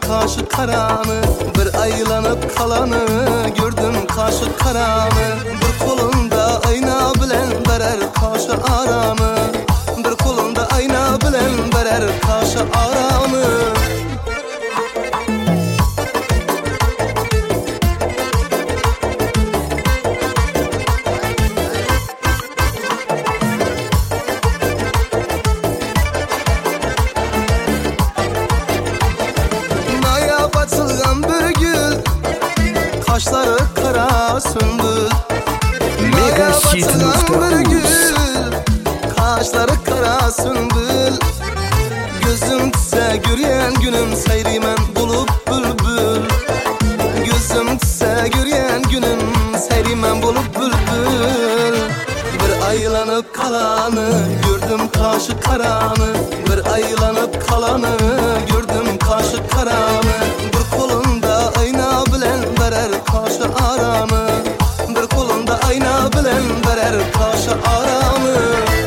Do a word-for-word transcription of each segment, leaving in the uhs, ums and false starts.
kaşı karanı, bir aylanıp kalanı. Gördüm kaşı karanı, bir kolunda ayna bilen berer kaşı aramı. Bir kolunda ayna bilen berer kaşı aramı. Açılgan bir gül, kaşları kara sümbül. Mega açılgan bir gül, kaşları kara sümbül. Gözüm tüse göryen günüm seyriymen bulup bülbül. Gözüm tüse göryen günüm seyriymen bulup bülbül. Bir aylanıp kalanı, gördüm kaşı karanı. Bir aylanıp kalanı, gördüm kaşı karanı. Bir kolunda ayna bilen berer kaşı aramı. Bir kolunda ayna bilen berer kaşı aramı.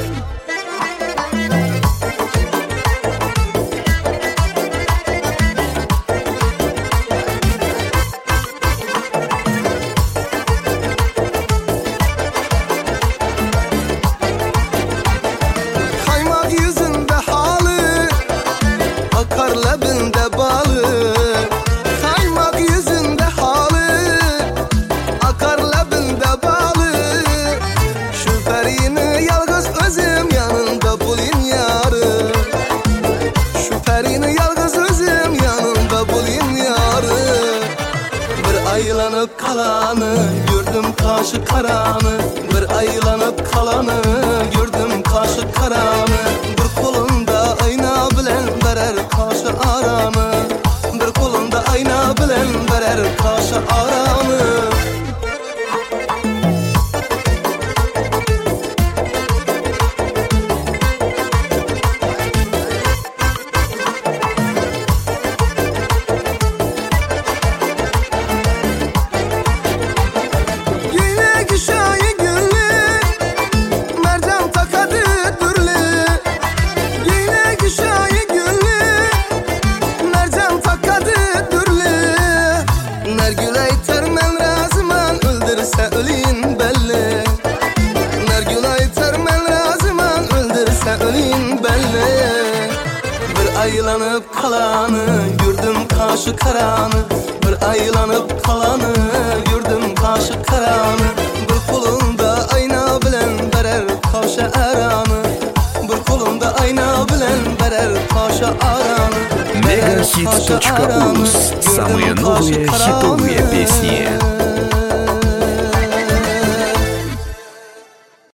Kaymak yüzünde halı, akar lebinde balı. Kaymak yüzünde halı, akar lebinde balı. Şu ferini yalgız özüm yanında bulayım yarı. Şu ferini yalgız özüm yanında bulayım yarı. Bir aylanıp kalanı, gördüm kaşı karanı. Bir aylanıp kalanı, gördüm kaşı karanı. Bir kolunda ayna bilen berer kaşı aramı. Bir kolunda ayna bilen berer kaşı aramı. Yine güşayı güllü, mercan takadı dürlü. Yine güşayı güllü, mercan takadı dürlü. Nergül aytar men razıman, öldürse öleyim belli. Nergül aytar men razıman, öldürse öleyim belli. Bir aylanıp kalanı, gördüm kaşı karanı. Bir aylanıp kalanı, gördüm kaşı karanı. Bir kolunda ayna bilen berer kaşı aramı. Bir kolunda ayna bilen berer kaşı aramı. Мегахит точка уз. Самые новые хитовые песни.